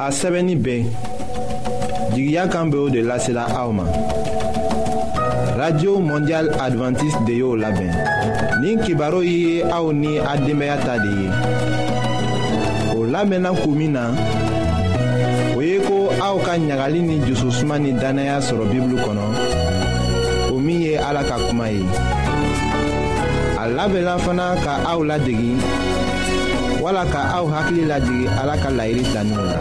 a sɛbɛnni bɛɛ jigiya kan bɛ o de lasela aw ma. Radio Mondial Adventiste de y'o labɛn. Nin kibaru ye aw ni a denbaya ta de ye. O labɛnna kun min na, o ye ko aw ka ɲagali ni jususuma ni danaya sɔrɔ Bibulu kɔnɔ, o min ye Ala ka kuma ye. A labɛnna fana ka aw ladegi, wala ka aw hakili lajigi Ala ka laɲini taninw na.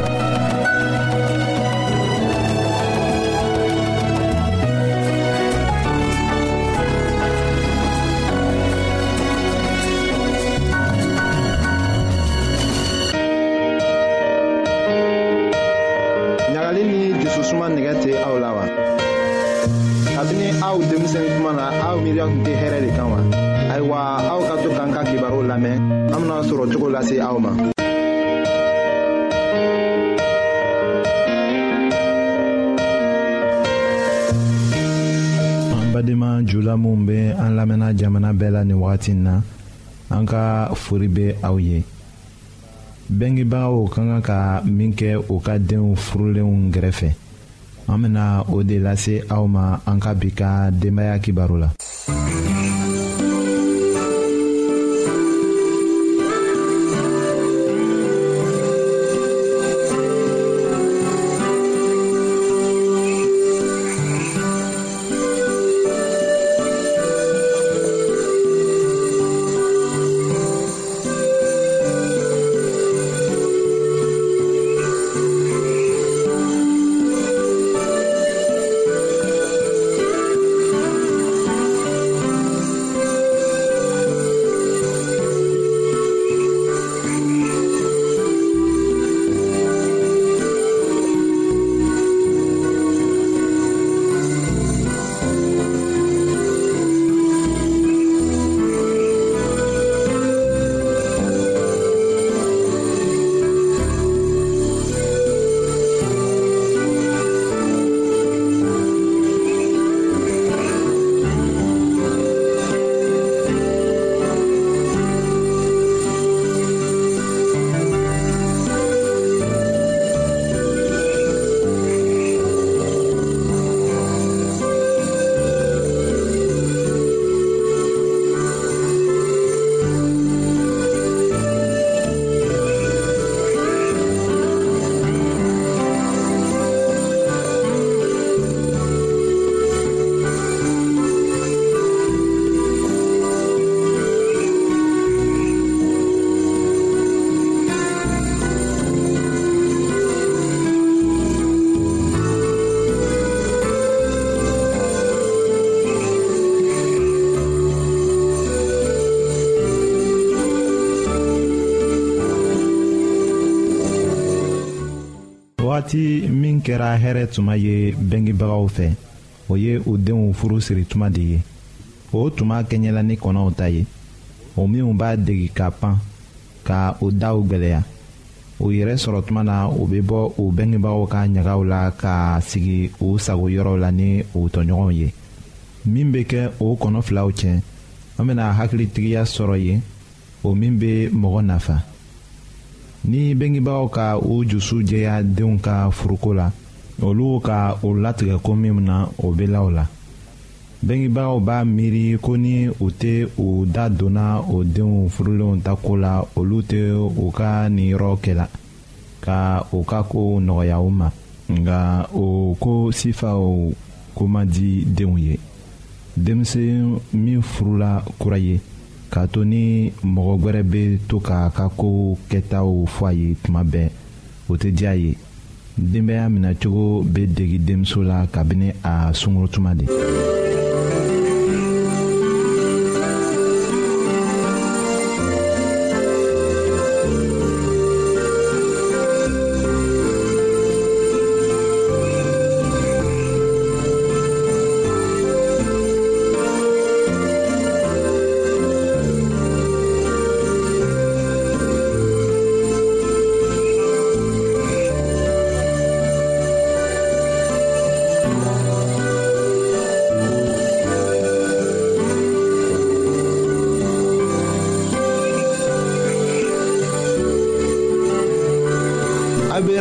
ɲagali ni jususuma nɛgɛ tɛ aw la wa? kabini aw denmisɛn kuma na aw miiriya tun tɛ hɛrɛ de kan wa? ayiwa aw ka to k'an ka kibaru lamɛn, an bena sɔrɔ cogo lase aw ma. an badenma jula minnu bɛ an lamɛnna jamana bɛɛ la nin wagati na, an ka fori bɛ aw ye. bengebagaw ka kan ka min kɛ u ka denw furulenw gɛrɛfɛ, an bena o de lase aw ma an ka bi ka denbaya kibaru la. wagati min kɛra hɛrɛ tuma ye bengebagaw fɛ, o ye u denw furu siri tuma de ye. o tuma kɛɲɛla ni kɔnɔw ta ye, o minnu b'a degi ka pan ka o daw gwɛlɛya. u yɛrɛ sɔrɔ tuma na u bɛ bɔ u bengebagaw ka ɲagaw la ka sigi u sago yɔrɔw la ni u tɔɲɔgɔnw ye. min bɛ kɛ o kɔnɔ filaw cɛ, an bɛna hakilitigiya sɔrɔ yen, o min bɛ mɔgɔ nafa. ni bengebagaw ka u jusu jɛya denw ka furuko la, olu ka o latigɛ ko min na o bɛ la o la. bengebagaw b'a miiri ko ni u tɛ u da donna o denw furulenw ta ko la, olu tɛ u ka niyɔrɔ kɛla ka u ka ko nɔgɔya u ma. nka o ko sifaw ko man di denw ye. denmisɛn min furula kura ye, k'a to ni mɔgɔ wɛrɛ bɛ to k'a ka ko kɛtaw fɔ a ye tuma bɛɛ, o tɛ diya ye. denbaya minɛcogo bɛ degi denmuso la kabini a sunkuru tuma de.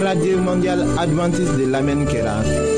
Radio Mondiale Adventiste de l'Amen Kela.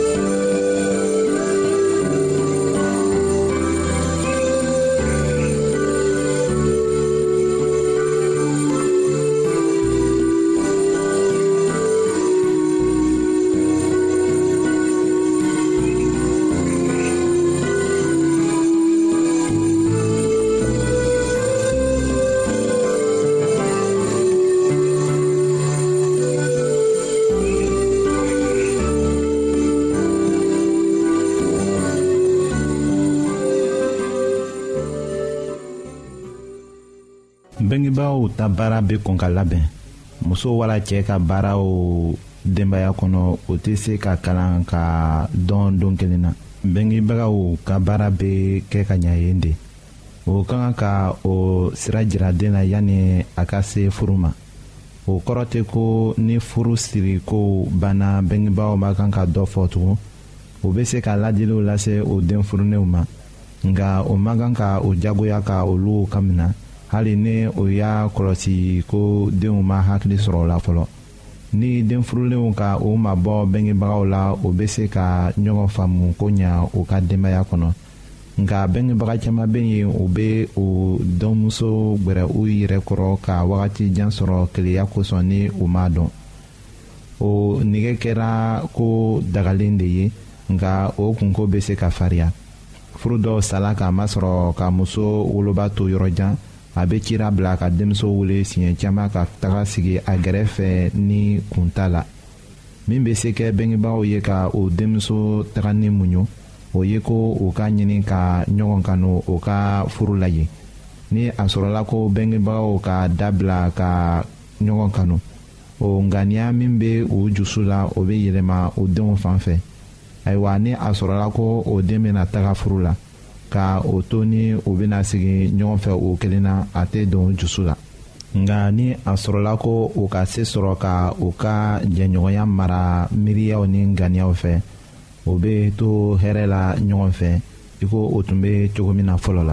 Bengibaw ta baara bɛ kɔn ka labɛn muso wala cɛ ka baaraw denbaya kɔnɔ o tɛ se ka kalan ka dɔn don kelen na bengebagaw ka baara bɛ kɛ ka ɲɛ yen de o ka kan ka o sira jira den na yanni a ka se furu ma o kɔrɔ tɛ ko ni furu siri ko banna bengebagaw ma kan ka dɔ fɔ tugun o bɛ se ka ladiliw lase o den furunenw ma nka o ma kan ka o jagoya ka olu ka minɛ hali ni o y'a kɔlɔsi ko denw ma hakili sɔrɔ o la fɔlɔ ni den furulenw ka o mabɔ bengebagaw la o bɛ se ka ɲɔgɔn faamu ko ɲa o ka denbaya kɔnɔ nka bengebaga caman bɛ yen o bɛ o denmuso gbɛrɛ u yɛrɛ kɔrɔ ka wagati jan sɔrɔ kelenya kosɔn ni u m'a dɔn o nɛgɛ kɛra ko dagalen de ye nka o kunko bɛ se ka farinya furu dɔw sala k'a masɔrɔ ka muso woloba to yɔrɔ jan a bɛ cira bila ka denmuso wele siɲɛ caman ka taga sigi a gɛrɛfɛ ni kunta la min bɛ se kɛ bengebagaw ye ka o denmuso taga ni muɲu o ye ko o ka ɲini ka ɲɔgɔn kanu o ka furu la yen ni a sɔrɔla ko bengebagaw ka dabila ka ɲɔgɔn kanu o ŋaniya min bɛ u jusu la o bɛ yɛlɛma o denw fan fɛ ayiwa ni a sɔrɔla ko o den bɛna taga furu la ka o to ni o bɛna sigi ɲɔgɔn fɛ o kelen na a tɛ don jusu la nka ni a sɔrɔla ko o ka se sɔrɔ ka o ka jɛɲɔgɔnya mara miiriyaw ni ŋaniyaw fɛ o bɛ to hɛrɛ la ɲɔgɔn fɛ i ko o tun bɛ cogo min na fɔlɔ la.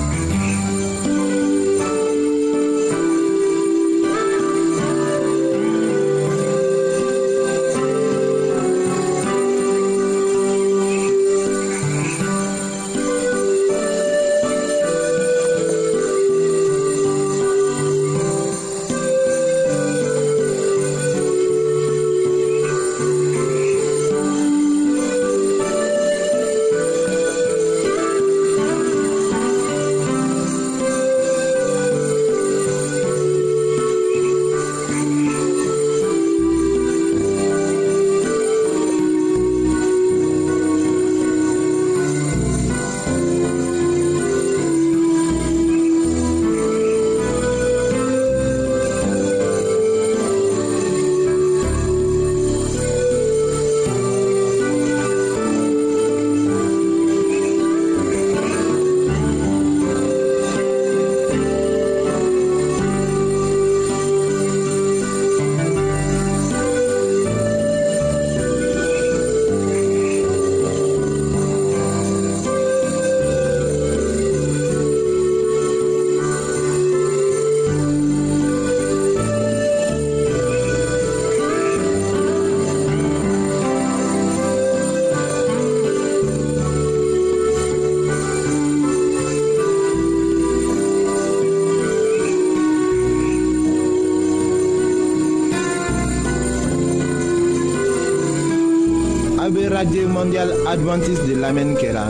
Radio Mondiale Adventiste de l'Amen Kela.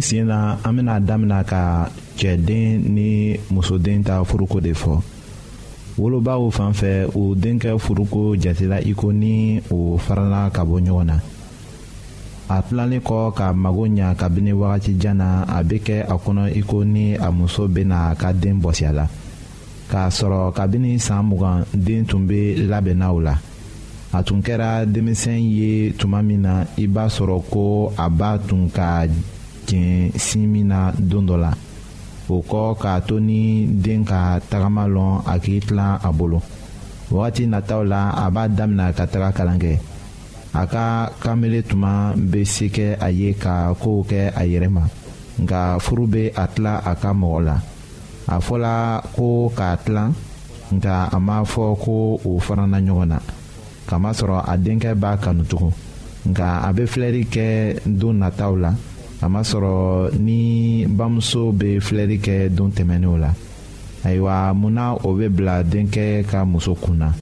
sen na an bena damina ka cɛden ni musoden ta furuko de fɔ. wolobaw fan fɛ o denkɛ furuko jatela iko ni o farala ka bɔ ɲɔgɔn na. a tilalen kɔ ka mago ɲa kabini wagati jan na a bɛ kɛ a kɔnɔ iko ni a muso bena a ka den bɔsi a la. k'a sɔrɔ kabini san 20 den tun bɛ labɛnna o la. a tun kɛra denmisɛn ye tuma min na i b'a sɔrɔ ko a b'a tun ka jɛn sin min na don dɔ la. o kɔ k'a to ni den ka tagama lɔn a k'i tilan a bolo. wagati nataw la a b'a damina ka taga kalan kɛ. a ka kamele tuma bɛ se kɛ a ye ka kow kɛ a yɛrɛ ma. nka furu bɛ a tila a ka mɔgɔ la. a fɔla ko k'a tilan nka a m'a fɔ ko o farana ɲɔgɔn na. kamasɔrɔ a denkɛ b'a kanu tugun. nka a bɛ filɛri kɛ don nataw la. kamasɔrɔ ni bamuso bɛ filɛri kɛ don tɛmɛnenw la. ayiwa munna o bɛ bila denkɛ ka muso kun na.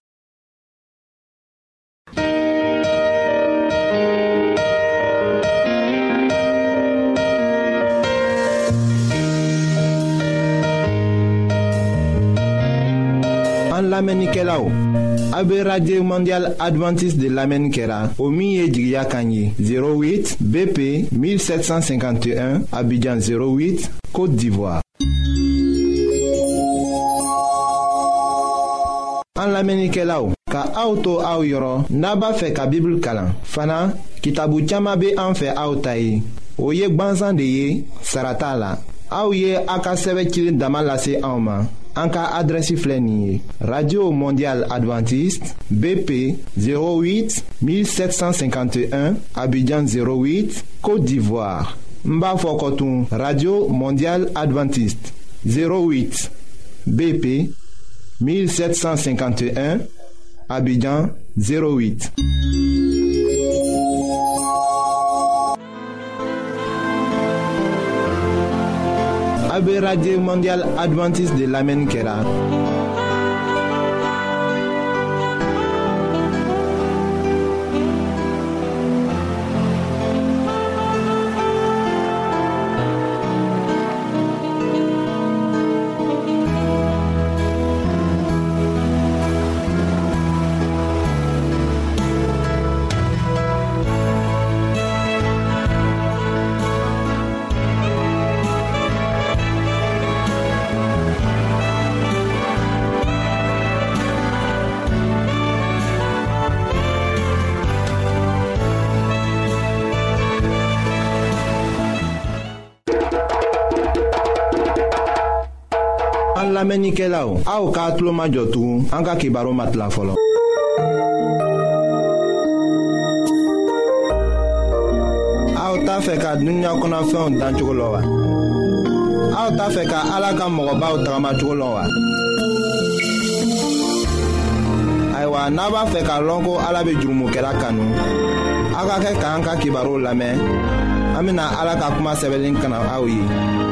an lamɛnnikɛlaw, a bɛ radio mondial adventiste de lamɛnni kɛra o min ye jigiya kan ye 08 BP 1751 Abidjan 08 Côte d'Ivoire. an lamɛnnikɛlaw, ka aw to aw yɔrɔ n'a b'a fɛ ka Bible kalan fana kitabu caman bɛ an fɛ aw ta ye. o ye gwanzan de ye, sara t'a la. aw ye a ka sɛbɛn cilen dama lase anw ma. an ka adrɛsi filɛ nin ye: radio mondial adventiste BP 08 1751 Abidjan 08 Côte d'Ivoire. n b'a fɔ kɔtun: radio mondial adventiste 08 BP 1751 Abidjan 08. a bɛ radio mondial adventiste de lamɛnni kɛra. an lamɛnnikɛlaw, aw k'a tulo majɔ tugun an ka kibaru ma tila fɔlɔ. aw t'a fɛ ka dunuya kɔnɔfɛnw dan cogo lɔ wa? aw t'a fɛ ka Ala ka mɔgɔbaw tagamacogo lɔ wa? ayiwa, n'a b'a fɛ k'a lɔn ko Ala bɛ jurumokɛla kanu, aw ka kɛ k'an ka kibaru lamɛn. an bɛna Ala ka kuma sɛbɛnlen kana aw ye.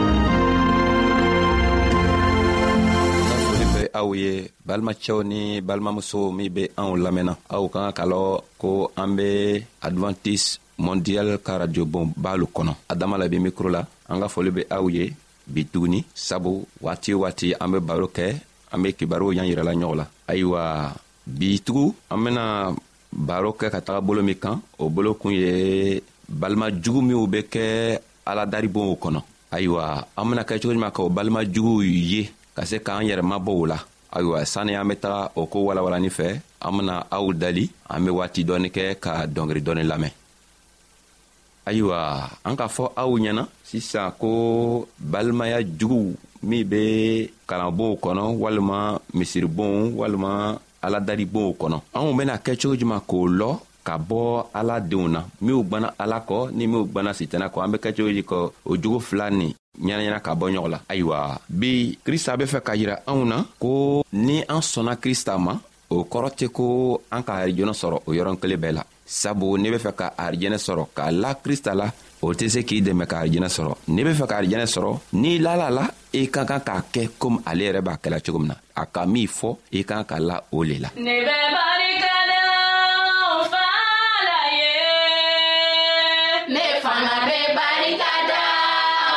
aw ye balimacɛw ni balimamuso min bɛ anw lamɛnna, aw kan ka lɔn ko an bɛ Adventiste mondial ka radio bon baalu kɔnɔ. Adama la bɛ mikro la, an ka foli bɛ aw ye bi tuguni, sabu waati o waati an bɛ baro kɛ, an bɛ kibaruw y'an yɛrɛ la ɲɔgɔn la. ayiwa, bi tugu an bɛna baro kɛ ka taga bolo min kan, o bolo kun ye balimajugu minw bɛ kɛ aladaribonw kɔnɔ. ayiwa, an bɛna kɛ cogo jumɛn ka o balimajuguw ye ka se k'an yɛrɛ mabɔ o la. ayiwa, sani an bɛ taga o ko walawalani fɛ, an bɛna aw dali, an bɛ waati dɔɔni kɛ ka dɔnkili dɔɔni lamɛn. ayiwa, an k'a fɔ aw ɲɛna sisan ko balimaya jugu min bɛ kalanbonw kɔnɔ walima misiribonw walima aladaribonw kɔnɔ, anw bɛna kɛ cogo jumɛn k'o lɔ ka bɔ Ala denw na, minw gwanna Ala kɔ ni minw gwanna Sitana kɔ. an bɛ kɛ cogo di ka o jugu fila ni ɲɛnɛɲɛna ka bɔ ɲɔgɔn la. ayiwa, bi Krista bɛ fɛ ka yira anw na ko ni an sɔnna Krista ma, o kɔrɔ tɛ ko an ka arijɛnɛ sɔrɔ o yɔrɔn kelen bɛɛ la. sabu ne bɛ fɛ ka arijɛnɛ sɔrɔ k'a la Krista la, o tɛ se k'i dɛmɛ ka arijɛnɛ sɔrɔ. ne bɛ fɛ ka arijɛnɛ sɔrɔ, n'i lala la, i ka kan k'a kɛ komi ale yɛrɛ b'a kɛla cogo min na. a ka min fɔ, i kan ka la o le la. ne bɛ barika da o fa la ye, ne fana bɛ barika da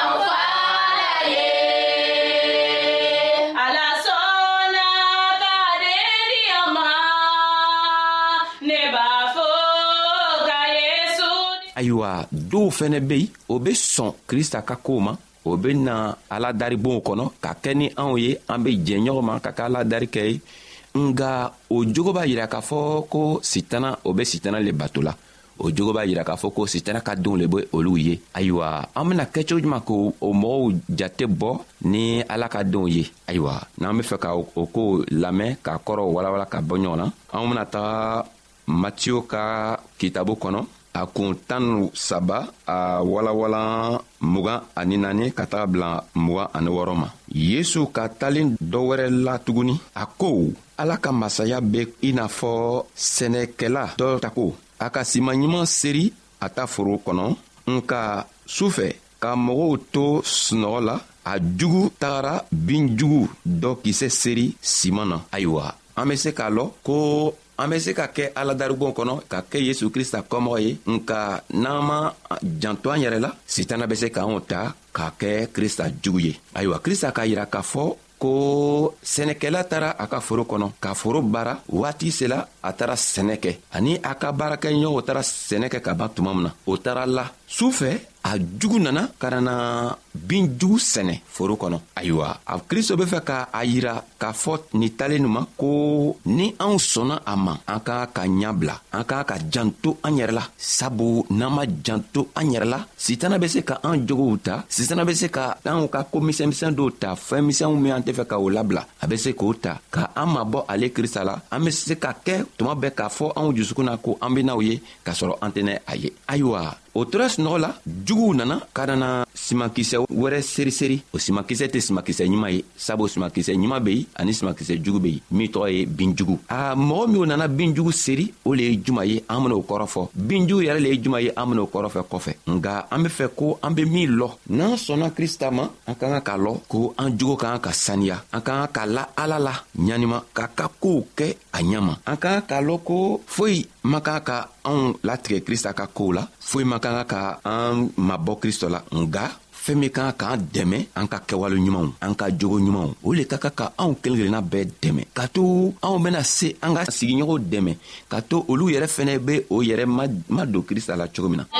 ayiwa dɔw fɛnɛ be yen o be sɔn krista ka koow ma o be na ala daribonw kɔnɔ ka kɛ ni anw ye an be jɛ ɲɔgɔn ma ka kɛ ala dari kɛ ye nga o jogo b'a yira k'a fɔ ko sitana o be sitana le bato la o jogo b'a yira k'a fɔ ko sitana ka denw le be olu ye ayiwa an bena kɛ cogo juman k'o mɔgɔw jate bɔ ni ala ka denw ye ayiwa n'an be fɛ ka o ko lamɛn k'a kɔrɔ walawala ka bɔ ɲɔgɔn na an bena taga Matiyo ka kitabu kɔnɔ a kun 13 a walawala 24 ka taga bila 26 ma Yesu ka talen dɔ wɛrɛ la tuguni a ko ala ka masaya be i n'a fɔ sɛnɛkɛla dɔ ta ko a ka siman ɲuman seri a ta foro kɔnɔ nka sufɛ ka mɔgɔw to sunɔgɔ la a jugu tagara binjugu dɔ kisɛ seri siman na ayiwa an be se k'a lɔn ko an be se ka kɛ aladaribon kɔnɔ ka kɛ Yesu Krista kɔmɔgɔ ye nka n'an ma janto an yɛrɛ la sitana be se k'anw ta k'a kɛ Krista jugu ye ayiwa Krista k'a yira k'a fɔ ko sɛnɛkɛla taara a ka foro kɔnɔ ka foro baara waati sela a taara sɛnɛ kɛ ani a ka baarakɛɲɔgɔnw taara sɛnɛ kɛ ka ban tuma min na o taara la sufɛ a jugu nana ka na bin jugu sɛnɛ foro kɔnɔ ayiwa a Kristo be fɛ ka a yira k'a fɔ ni talen ma ko ni anw sɔnna a ma an ka ka ɲabila an ka ka janto an yɛrɛ la sabu n'an ma janto an yɛrɛ la sitana be se ka an jogow ta sitana be se ka anw ka ko misɛnmisɛn dɔw ta fɛn misɛnw min an tɛ fɛ ka o labila a be se k'o ta ka an mabɔ ale Krista la an be se ka kɛ tuma bɛɛ k'a fɔ anw jusukun na ko an ben'aw ye k'a sɔrɔ an tɛnɛ a ye ayiwa o tora sunɔgɔ la juguw nana ka nana simankisɛ wɛrɛ seriseri o simankisɛ tɛ simankisɛ ɲuman ye sabu simankisɛ ɲuman be yen ani simankisɛ jugu be yen min tɔgɔ ye binjugu a mɔgɔ minw nana binjugu seri o le ye juman ye an ben'o kɔrɔ fɔ binjugu yɛrɛ le ye juman ye an ben'o kɔrɔ fɛ kɔfɛ nga an be fɛ ko an be min lɔ n'an sɔnna Krista ma an ka kan k'a lɔ ko an jogo ka kan ka saniya an ka kan ka la ala la ɲanima k'a ka koow kɛ a ɲama an ka kan k'a lɔ ko foyi man kan ka anw latigɛ Krista ka koow la foyi man kan ka an mabɔ Kristo la nga fɛn min kan k'an dɛmɛ an ka kɛwale ɲumanw an ka jogo ɲumanw o le ka kan ka anw kelen kelenna bɛɛ dɛmɛ ka to anw bena se an ka sigiɲɔgɔnw dɛmɛ ka to olu yɛrɛ fɛnɛ be o yɛrɛ ma don Krista la cogo min na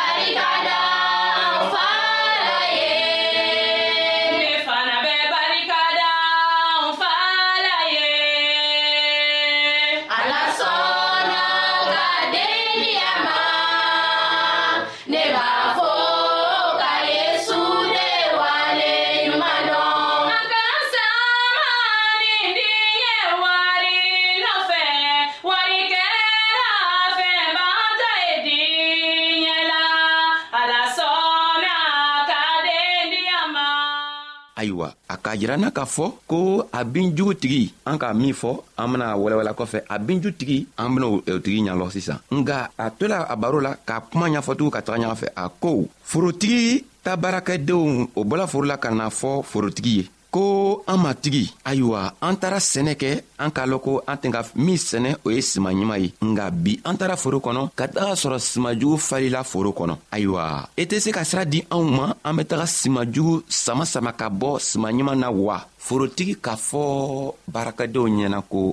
ayiwa a ka yirana k'a fɔ ko a binjugutigi an ka min fɔ an bena wɛlɛwɛla kɔfɛ a binjutigi an bena o tigi ɲalɔ sisan nga a tola a baro la k'a kuma ɲafɔtugu ka taga ɲɔgɔn fɛ a ko forotigi ta baarakɛdenw o bɔla foro la ka na fɔ forotigi ye ko an matigi ayiwa an taara sɛnɛ kɛ an k'a lɔn ko an tɛ ka min sɛnɛ o ye siman ɲuman ye nga bi an taara foro kɔnɔ ka taga sɔrɔ simanjugu falila foro kɔnɔ ayiwa i tɛ se ka sira di anw ma an be taga simanjugu sama sama ka bɔ siman ɲuman na wa forotigi k'a fɔ baarakɛdenw ɲɛna ko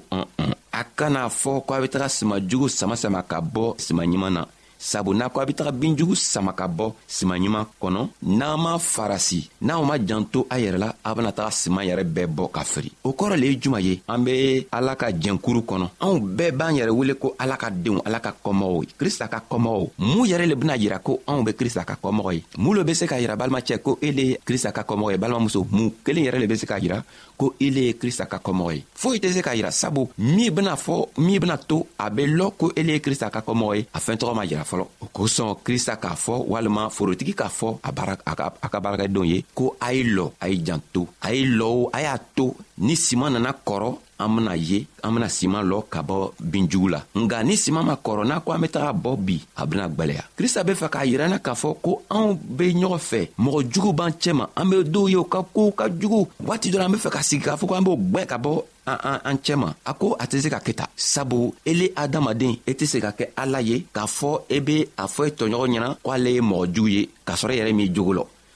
a kana fɔ ko a be taga simanjugu sama sama ka bɔ siman ɲuman na sabu n'a ko a be taga binjugu sama ka bɔ siman ɲuman kɔnɔ n'an ma farasi n'anw ma janto a yɛrɛ la a bena taga siman yɛrɛ bɛɛ bɔ ka firi o kɔrɔ le ye juman ye an be ala ka jɛnkuru kɔnɔ anw bɛɛ b'an yɛrɛ wele ko ala ka denw ala ka kɔmɔgɔw ye Krista ka kɔmɔgɔw mun yɛrɛ le bena yira ko anw be Krista ka kɔmɔgɔ ye mun lo be se ka yira balimacɛ ko ele ye Krista ka kɔmɔgɔ ye balimamuso mun kelen yɛrɛ le be se ka yira ko ele ye Krista ka kɔmɔgɔ ye foyi tɛ se ka yira sabu min bena to a be lɔ ko ele ye Krista ka kɔmɔgɔ ye a fɛn tɔgɔ ma yira fɔlɔ o kosɔn Krista k'a fɔ walima forotigi k'a fɔ a ka baarakɛdenw ye ko a ye lɔ a ye janto a ye lɔ a y'a to ni siman nana kɔrɔ an bena siman lɔ ka bɔ binjugu la nga ni siman ma kɔrɔ n'a ko an be taga bɔ bi a bena gwɛlɛya Krista be fɛ k'a yirana k'a fɔ ko anw be ɲɔgɔn fɛ mɔgɔ jugu b'an cɛma an be dɔw ye o ka kow ka jugu waati dɔ la an be fɛ ka sigi k'a fɔ ko an b'o gwɛ ka bɔ an cɛma a ko a tɛ se ka kɛ ta sabu ele adamaden e tɛ se ka kɛ ala ye k'a fɔ e be a fɔ e tɔɲɔgɔn ɲɛna ko ale ye mɔgɔ jugu ye k'a sɔrɔ e yɛrɛ min jogo lɔ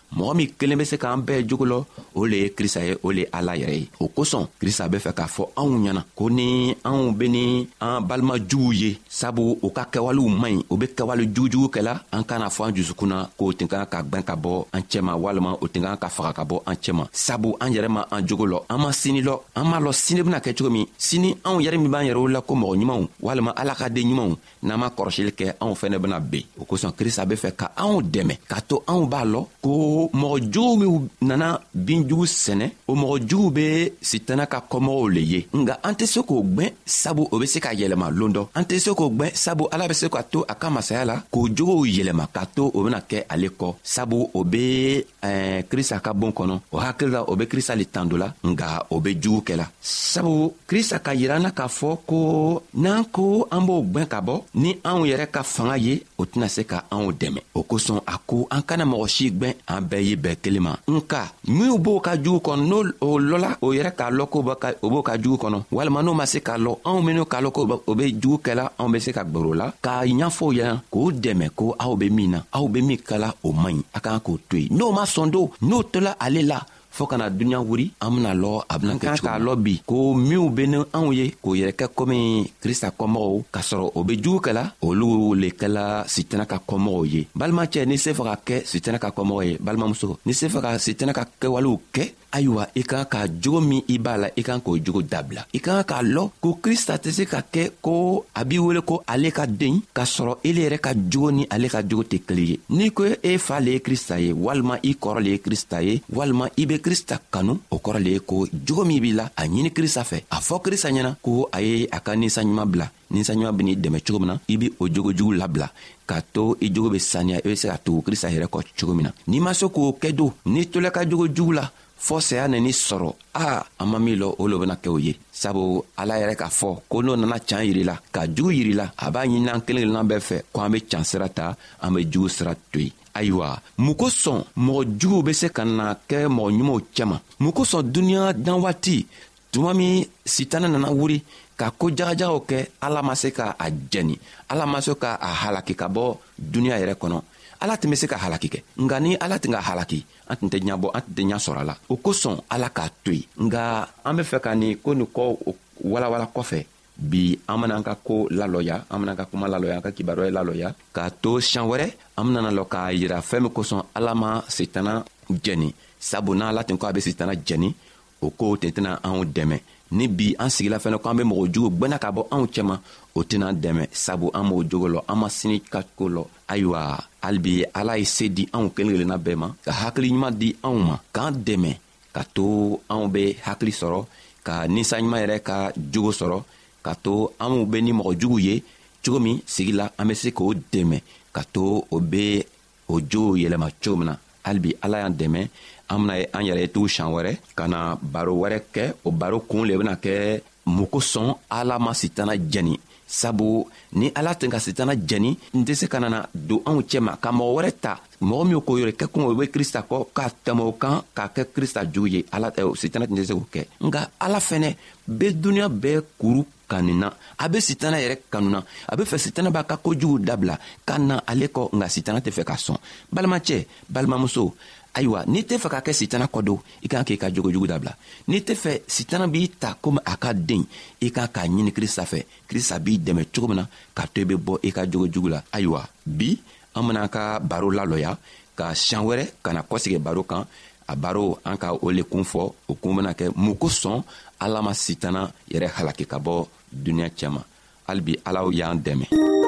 mɔgɔ min kelen bɛ se k'an bɛɛ jogo lɔ o le ye Krista ye, o le ye Ala yɛrɛ ye. O kosɔn Krista bɛ fɛ k'a fɔ anw ɲɛna ko ni anw bɛ ni an balima juguw ye, sabu o ka kɛwalew man ɲi, o bɛ kɛwale jugujugu kɛla, an kana fɔ an dusukun na k'o tɛ kan ka gwɛn ka bɔ an cɛma, walima o tɛ kan ka faga ka bɔ an cɛma. Sabu an yɛrɛ ma an jogo lɔ, an ma sini lɔ, an m'a lɔ sini bɛna kɛ cogo min. Sini anw yɛrɛ min b'an yɛrɛw la ko mɔgɔ ɲumanw walima Ala ka den ɲumanw, n'an ma kɔrɔsili kɛ anw fɛnɛ bɛna ben. O kosɔn Krista bɛ fɛ ka anw dɛmɛ k'a to anw b'a lɔ ko mɔgɔ juguw min nana binjugu sɛnɛ, o mɔgɔ juguw bɛ Sitana ka kɔmɔgɔw le ye. Nga an tɛ se k'o gwɛn sabu o bɛ se ka yɛlɛma lon dɔ. An tɛ se k'o gwɛn sabu Ala bɛ se k'a to a ka masaya la k'o jogow yɛlɛma k'a to o bɛna kɛ ale kɔ, sabu o bɛ Krista ka bon kɔnɔ. O hakili la o bɛ Krista le tan dɔ la, nga o bɛ jugu kɛla. Sabu Krista ka yira an na k'a fɔ ko n'an ko an b'o gwɛn ka bɔ, ni anw yɛrɛ ka fanga ye, o tɛna se ka anw dɛmɛ. O kosɔn a ko an kana mɔgɔ si gwɛn, an bɛɛ ye bɛɛ kelen ma. Nka minnu b'o ka jugu kɔnɔ, n'o o lɔla o yɛrɛ k'a lɔ ko o b'o ka jugu kɔnɔ, walima n'o ma se k'a lɔ, anw minnu k'a lɔ ko o bɛ jugu kɛla, anw bɛ se ka gbɛrɛ o la k'a ɲɛfɔ o ɲɛna k'o dɛmɛ ko aw bɛ min na, aw bɛ min kɛla o man ɲi, a kan k'o to yen. N'o ma sɔn don, n'o tola ale la fɔ kana dunuya wuri, an bɛna lɔ a bɛna kɛ cogo k'a lɔ bi ko minw bɛ ni anw ye k'o yɛrɛ kɛ komi Krista kɔmɔgɔw, k'a sɔrɔ o bɛ jugu kɛla, olu le kɛla Sitana ka kɔmɔgɔw ye. Balimacɛ, ni se fɛ ka kɛ Sitana ka kɔmɔgɔ ye, balimamuso, ni se fɛ ka Sitana ka kɛwalew kɛ, ayiwa i kan ka jogo min i b'a la, i kan k'o jogo dabila. I kan k'a lɔ ko Krista tɛ se ka kɛ ko a b'i wele ko ale ka den, k'a sɔrɔ ele yɛrɛ ka jogo ni ale ka jogo tɛ kelen ye. N'i ko e fa le ye Krista ye, walima i kɔrɔ le ye Krista ye, walima i bɛ Krista kanu, o kɔrɔ le ye ko jogo min b'i la, a ɲini Krista fɛ. A fɔ Krista ɲɛna ko a ye a ka ninsanɲuman bila. Ninsanɲuman bɛ n'i dɛmɛ cogo min na, i bɛ o jogo jugu labila k'a to i jogo bɛ saniya, i bɛ se ka tugu Krista yɛrɛ kɔ cogo min na. N'i ma se k'o kɛ don, n'i tola ka jogo jugu la, fɔ saya nani sɔrɔ, an ma min lɔ o lo bɛna kɛ o ye. Sabu Ala yɛrɛ k'a fɔ ko n'o nana can yiri la, ka jugu yiri la, a b'a ɲini an kelen kelenna bɛɛ fɛ ko an bɛ can sira ta, an bɛ jugu sira to yen. Ayiwa, mun kosɔn mɔgɔ juguw bɛ se ka na kɛ mɔgɔ ɲumanw cɛma? Mun kosɔn duniya dan waati, tuma min Sitana nana wuri ka ko jagajagaw kɛ, Ala ma se ka a jɛni, Ala ma se ka a halaki ka bɔ duniya yɛrɛ kɔnɔ. Ala tun bɛ se ka halaki kɛ, nka ni Ala tun ka halaki, an tun tɛ ɲabɔ, an tun tɛ ɲa sɔrɔ a la. O kosɔn Ala k'a to yen. Nka an bɛ fɛ ka nin ko nin kɔ walawala kɔfɛ, bi an bɛna an ka ko lalɔya, an bɛna an ka kuma lalɔya, an ka kibaruya lalɔya, k'a to siɲɛ wɛrɛ an bɛna lɔ k'a yira fɛn min kosɔn Ala ma Sitana jɛni. Sabu n'Ala tun ko a bɛ Sitana jɛni, o ko tɛna anw dɛmɛ. Ni bi an sigila fɛnɛ ko an bɛ mɔgɔ jugu gwɛnna ka bɔ anw cɛma, o tɛna dɛmɛ, sabu an m'o jogo lɔ, an ma sini ka ko lɔ. Ayiwa, halibi Ala ye se di anw kelen kelenna bɛɛ ma, ka hakili ɲuman di anw ma, k'an dɛmɛ ka to anw bɛ hakili sɔrɔ, ka ninsan ɲuman yɛrɛ ka jogo sɔrɔ, ka to anw bɛ ni mɔgɔ jugu ye cogo min sigila an bɛ se k'o dɛmɛ ka to o bɛ o jogo yɛlɛma cogo min na. Halibi Ala y'an dɛmɛ, an bɛna an yɛrɛ ye tugu siɲɛ wɛrɛ ka na baro wɛrɛ kɛ. O baro kun le bɛna kɛ mun kosɔn Ala ma Sitana jɛni. Sabu ni Ala tun ka Sitana jɛni, n tɛ se ka na don anw cɛma ka mɔgɔ wɛrɛ ta, mɔgɔ min ko yɛrɛ kɛ kun o bɛ Krista kɔ, k'a tɛmɛ o kan k'a kɛ Krista jugu ye. Sitana tun tɛ se k'o kɛ. Nka Ala fɛnɛ bɛ duniya bɛɛ kuru kanina, a bɛ Sitana yɛrɛ kanuna, a bɛ fɛ Sitana b'a ka kojugu dabila ka na ale kɔ, nka Sitana tɛ fɛ ka sɔn. Balimacɛ, balimamuso, ayiwa, n'i tɛ fɛ ka kɛ Sitana kɔ don, i kan k'i ka jogo jugu dabila. N'i tɛ fɛ Sitana b'i ta komi a ka den, i kan k'a ɲini Krista fɛ. Krista b'i dɛmɛ cogo min na k'a to i bɛ bɔ i ka jogo jugu la. Ayiwa, bi an bɛna an ka baro lalɔya ka siɲɛ wɛrɛ ka na kɔsegin baro kan. A baro an ka o le kun fɔ, o kun bɛna kɛ mun kosɔn Ala ma Sitana yɛrɛ halaki ka bɔ duniya cɛma. Halibi Ala y'an dɛmɛ.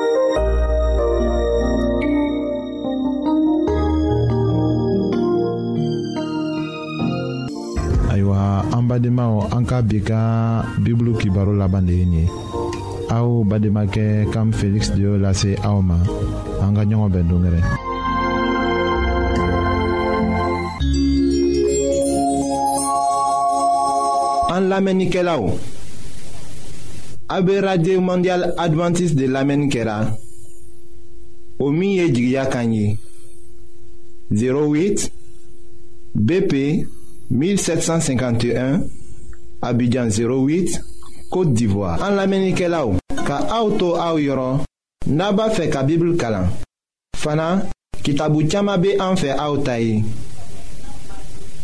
Ayiwa, an badenmaw, an ka bi ka Bibulu kibaro laban de ye nin ye. Aw bademakɛ Kam Felix de y'o lase aw ma. An ka ɲɔgɔn bɛn dongɛrɛ. An lamɛnnikɛlaw, a bɛ Radio Mondial Adventiste de lamɛnni kɛra o min ye jigiya kan ye 08 BP 1751 Abidjan 08 Côte d'Ivoire. An lamɛnnikɛlaw, ka aw to aw yɔrɔ n'a b'a fɛ ka Bible kalan. Fana kitabu caman bɛ an fɛ aw ta ye.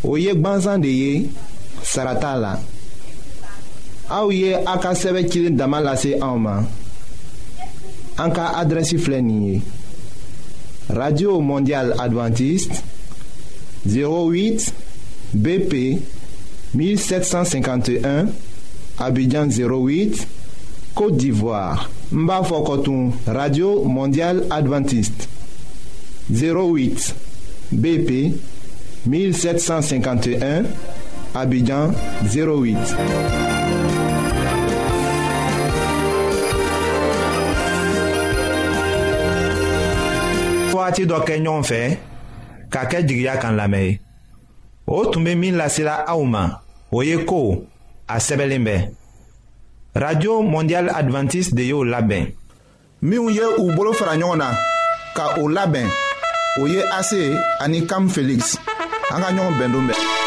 o ye gwanzan de ye sara t'a la. Aw ye a ka sɛbɛ cilen dama lase anw ma. An ka adrɛsi filɛ nin ye: Radio Mondiale Adventiste 08 BP 1751 Abidjan 08 Côte d'Ivoire. N b'a fɔ kɔtun: Radio Mondiale Adventiste 08 BP 1751 Abidjan 08. Waati dɔ kɛ ɲɔgɔn fɛ k'a kɛ jigiya kan lamɛn ye. O tun bɛ min lasela aw ma, o ye ko a sɛbɛnlen bɛ. Radio Mondiale Adventiste de y'o labɛn. Minnu ye u bolo fara ɲɔgɔn na ka o labɛn, o ye Ase ani Kam Felix. An ka ɲɔgɔn bɛn don bɛɛ.